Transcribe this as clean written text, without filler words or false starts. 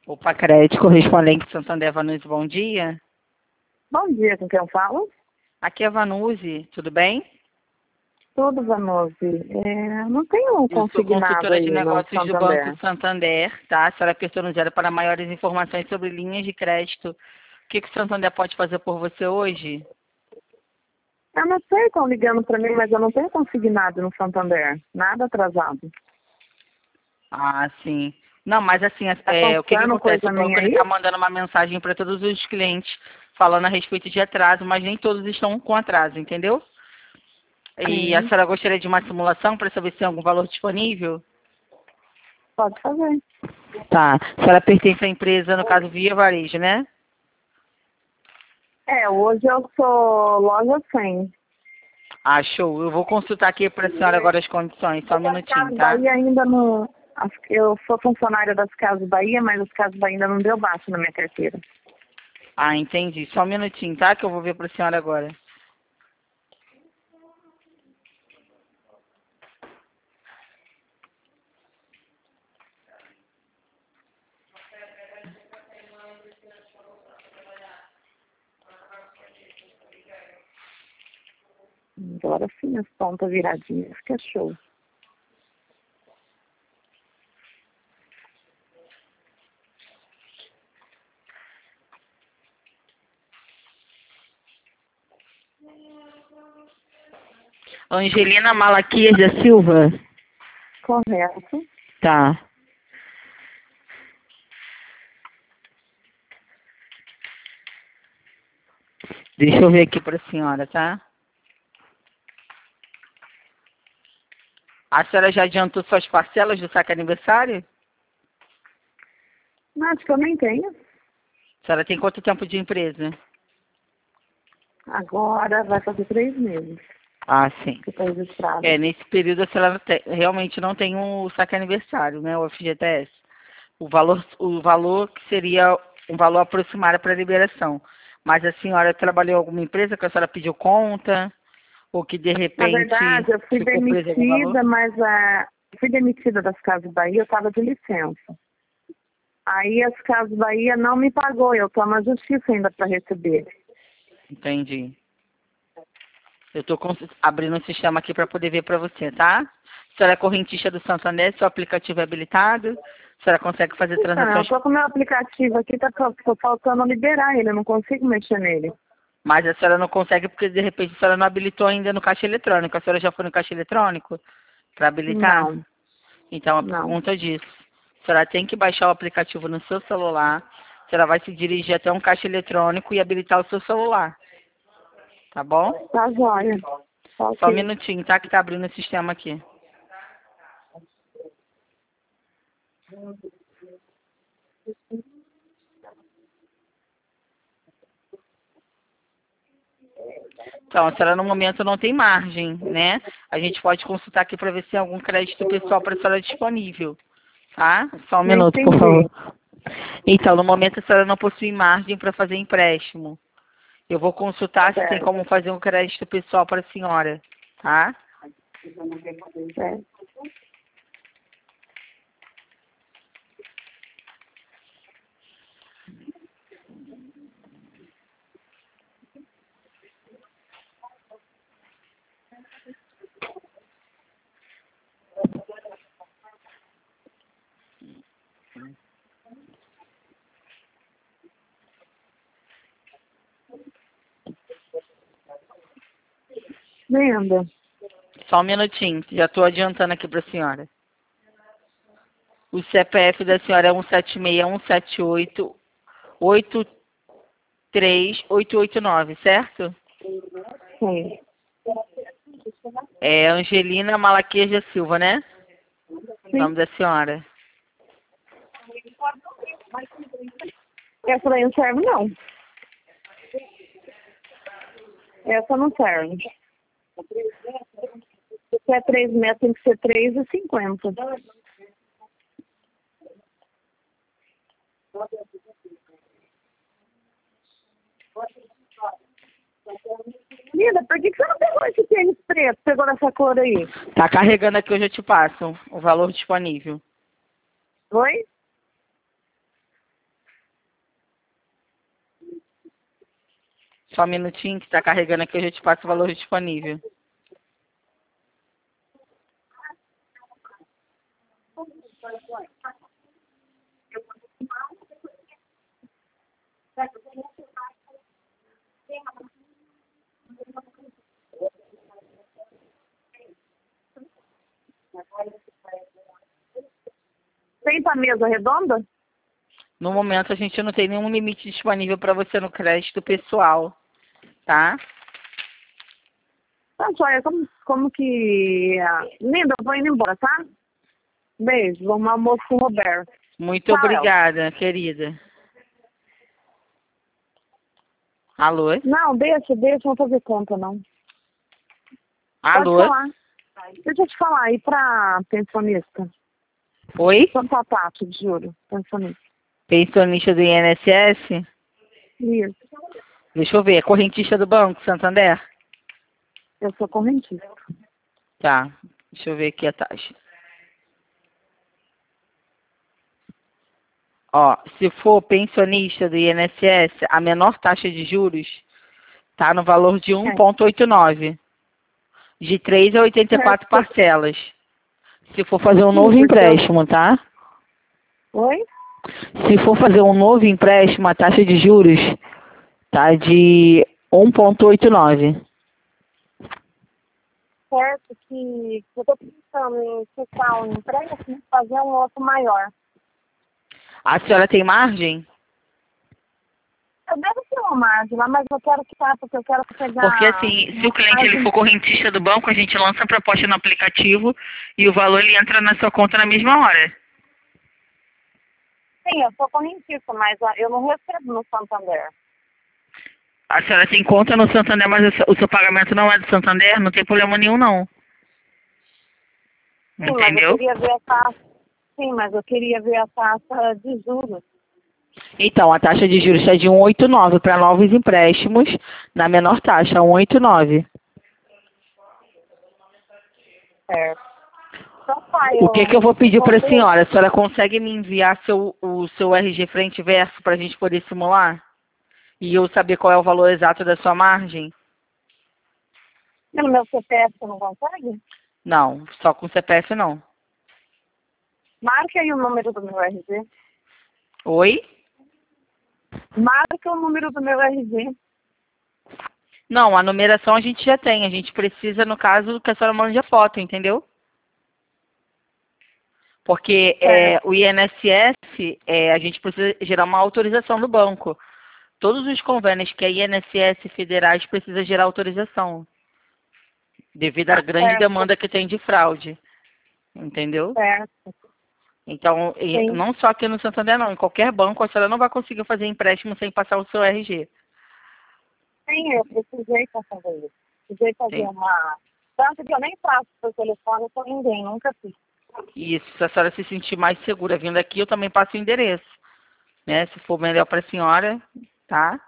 Opa, crédito correspondente Santander Vanuzi, bom dia. Bom dia, com quem eu falo? Aqui é Vanuzi, tudo bem? Tudo, Vanuzi. Não tenho Eu sou consignado consultora aí de no negócios do Banco Santander. Santander, tá? A senhora apertou no zero para maiores informações sobre linhas de crédito. O que o Santander pode fazer por você hoje? Eu não sei, estão ligando para mim, mas eu não tenho consignado no Santander. Nada atrasado. Ah, sim. Não, mas assim, Tá o que constando acontece? coisa O banco minha ele aí? está mandando uma mensagem para todos os clientes falando a respeito de atraso, mas nem todos estão com atraso, entendeu? E a Sim, senhora gostaria de uma simulação para saber se tem algum valor disponível? pode fazer. Tá. A senhora pertence à empresa, no caso, Via Varejo, né? Hoje eu sou loja 100. Ah, show. Eu vou consultar aqui para a senhora agora as condições. Só um As minutinho, Casas tá? Bahia ainda não... Eu sou funcionária das Casas Bahia, mas as Casas Bahia ainda não deu baixo na minha carteira. Ah, entendi. Só um minutinho, tá? Que eu vou ver para a senhora agora. Agora sim, as pontas viradinhas, que é show. Angelina Malaquias da Silva? Correto. Tá. Deixa eu ver aqui para a senhora, tá? A senhora já adiantou suas parcelas do saque aniversário? Não, acho que eu nem tenho. A senhora tem quanto tempo de empresa? Agora vai fazer 3 meses Ah, sim. que está registrado. Nesse período a senhora realmente não tem o saque aniversário, né? O FGTS. O valor que seria um valor aproximado para liberação. Mas a senhora trabalhou em alguma empresa que a senhora pediu conta? Ou que de Na repente verdade, eu fui ficou preso algum valor? demitida, mas fui demitida das Casas Bahia, eu estava de licença. Aí as Casas Bahia não me pagou, eu estou na justiça ainda para receber. Entendi. Eu estou abrindo o sistema aqui para poder ver para você, tá? A senhora é correntista do Santander, seu aplicativo é habilitado, a senhora consegue fazer Então, eu transações, estou com o meu aplicativo aqui, tô faltando liberar ele, eu não consigo mexer nele. mas a senhora não consegue porque de repente a senhora não habilitou ainda no caixa eletrônico. A senhora já foi no caixa eletrônico para habilitar? Não, Então é por não. conta disso. A senhora tem que baixar o aplicativo no seu celular, a senhora vai se dirigir até um caixa eletrônico e habilitar o seu celular, tá bom? Tá jóia. Tá Só um ok. minutinho, tá? Que tá abrindo o sistema aqui. Então, a senhora no momento não tem margem, né? A gente pode consultar aqui para ver se tem algum crédito pessoal para a senhora disponível, tá? Só um Não minuto, por favor. entendi. Então, no momento a senhora não possui margem para fazer empréstimo. Eu vou consultar se tem Certo, como fazer um crédito pessoal para a senhora, tá? certo. Venda. Só um minutinho, já estou adiantando aqui para a senhora. O CPF da senhora é 176-178-83889, certo? Sim, É Angelina Malaquias da Silva, né? O sim. nome da senhora. Essa daí não serve, não. Essa não serve. Se é 3 metros, tem que ser 3,50. Linda, por que você não pegou esse tênis preto? Pegou nessa cor aí? Tá carregando aqui, hoje eu te passo o valor disponível. Oi? Só um minutinho que está carregando aqui, eu já te passo o valor disponível. Tem pra mesa redonda? No momento, a gente não tem nenhum limite disponível para você no crédito pessoal, tá? Tá, joia, como que... Linda, eu vou indo embora, tá? Beijo, vamos almoço com o Roberto. Muito Tchau. obrigada, querida. Alô? Não, deixa, não vou fazer conta, não. Alô? Pode falar. Deixa eu te falar, e pra pensionista? Oi? Quanto tá a taxa de juros, pensionista? Pensionista do INSS? Isso, Deixa eu ver, é correntista do Banco Santander? eu sou correntista. Tá, deixa eu ver aqui a taxa. Ó, se for pensionista do INSS, a menor taxa de juros tá no valor de 1,89. De 3 a 84 parcelas. Se for fazer um novo empréstimo, tá? Oi? Se for fazer um novo empréstimo, a taxa de juros tá de 1,89. Certo que eu tô pensando em ficar um empréstimo, fazer um outro maior. A senhora tem margem? Eu devo ter uma margem lá, mas eu quero quitar, porque eu quero pegar... Porque assim, se o cliente ele for correntista do banco, a gente lança a proposta no aplicativo e o valor ele entra na sua conta na mesma hora. Sim, eu sou correntista, mas eu não recebo no Santander. A senhora tem conta no Santander, mas o seu pagamento não é do Santander, não tem problema nenhum não. Sim, mas eu Entendeu? queria ver a taxa. Sim, mas eu queria ver a taxa de juros. Então, a taxa de juros está de 1,89 para novos empréstimos, na menor taxa, 1,89. Certo. Então, pai, O que eu vou pedir para a senhora? A senhora consegue me enviar o seu RG frente e verso para a gente poder simular? E eu saber qual é o valor exato da sua margem? Pelo meu CPF você não consegue? Não, só com CPF não. Marque aí o número do meu RG. Oi? Marque o número do meu RG. Não, a numeração a gente já tem. A gente precisa, no caso, que a senhora mande a foto, entendeu? Porque o INSS, a gente precisa gerar uma autorização do banco. Todos os convênios que a INSS federais precisa gerar autorização. Devido à grande demanda que tem de fraude. Entendeu? Certo. Então, Sim. não só aqui no Santander, não. Em qualquer banco, a senhora não vai conseguir fazer empréstimo sem passar o seu RG. Sim, eu precisei fazer isso. Precisei fazer Sim. uma... Tanto que eu nem faço por telefone com ninguém, nunca fiz. Isso, se a senhora se sentir mais segura vindo aqui, eu também passo o endereço. Né? Se for melhor para a senhora, tá?